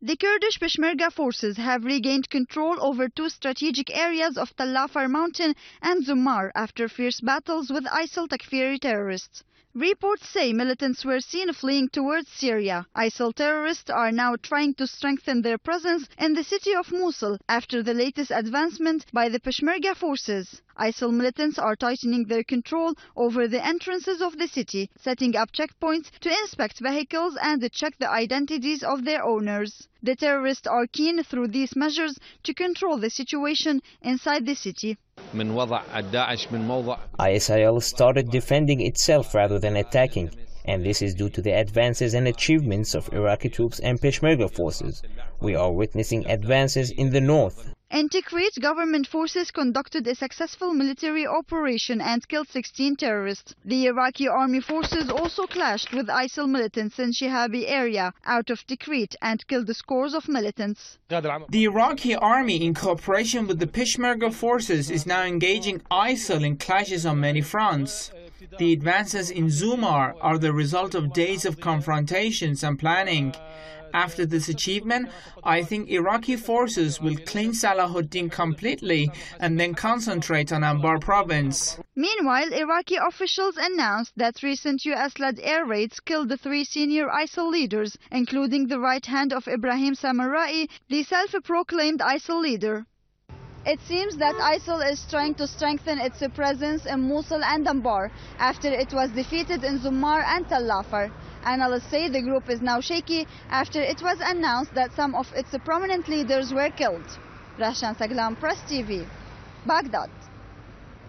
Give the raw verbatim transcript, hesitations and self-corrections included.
The Kurdish Peshmerga forces have regained control over two strategic areas of Tal Afar mountain and Zumar after fierce battles with ISIL Takfiri terrorists. Reports say militants were seen fleeing towards Syria. ISIL terrorists are now trying to strengthen their presence in the city of Mosul after the latest advancement by the Peshmerga forces. ISIL militants are tightening their control over the entrances of the city, setting up checkpoints to inspect vehicles and check the identities of their owners. The terrorists are keen through these measures to control the situation inside the city. I S I L started defending itself rather than attacking, and this is due to the advances and achievements of Iraqi troops and Peshmerga forces. We are witnessing advances in the north. In Tikrit, government forces conducted a successful military operation and killed sixteen terrorists. The Iraqi army forces also clashed with ISIL militants in Shihabi area out of Tikrit and killed scores of militants. The Iraqi army, in cooperation with the Peshmerga forces, is now engaging ISIL in clashes on many fronts. The advances in Zumar are the result of days of confrontations and planning. After this achievement, I think Iraqi forces will clean Salahuddin completely and then concentrate on Anbar province. Meanwhile, Iraqi officials announced that recent U S-led air raids killed the three senior ISIL leaders, including the right hand of Ibrahim Samarrai, the self-proclaimed ISIL leader. It seems that ISIL is trying to strengthen its presence in Mosul and Anbar after it was defeated in Zumar and Tal Afar. Analysts say the group is now shaky after it was announced that some of its prominent leaders were killed. Rashan Saglam, Press T V, Baghdad.